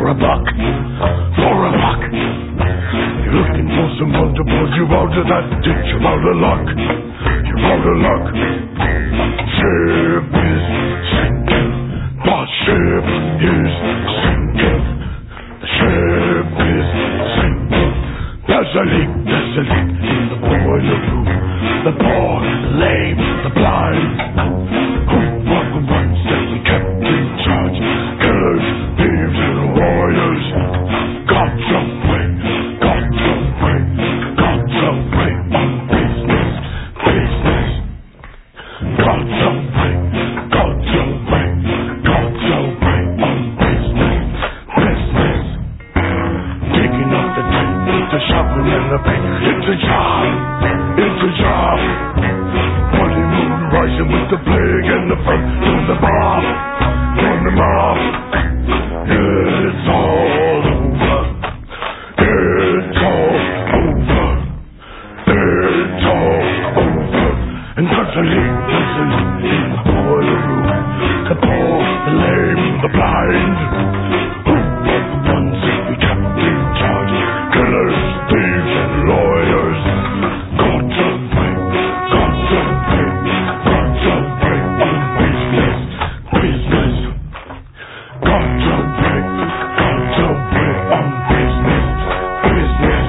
for a buck, for a buck. You're looking for someone to pull you out of that ditch. You're out of luck, you're out of luck. Ship is sinking, the ship is sinking. The ship is sinking. There's a leak in the boiler room. The poor, the lame, the blind. Who were the ones that we kept in charge? Killers, thieves, and warriors. God's away, God's away, God's away on business, business. God's away, God's away, God's away on business, business. Taking up the tent, the shoveling and the paint. It's a job, it's a job. Bloody moon rising with the plague and the front to the bar, on the mob. It's all over, it's all over, it's all over. And there's a leak in the boiler room. The poor, the lame, the blind. Who were the ones that we kept in charge? Killers, thieves, and lawyers. God's away, God's away, God's away on business, business. God's away, God's away on business, business.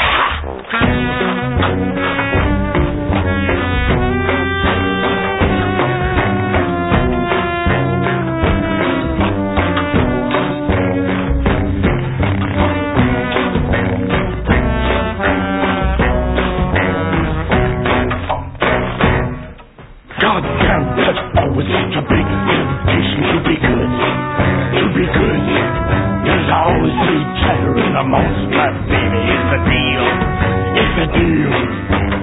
God damn, that's always such a big temptation to be good, to be good. There's always sweet cheddar in the mousetrap, baby, it's a deal, it's a deal.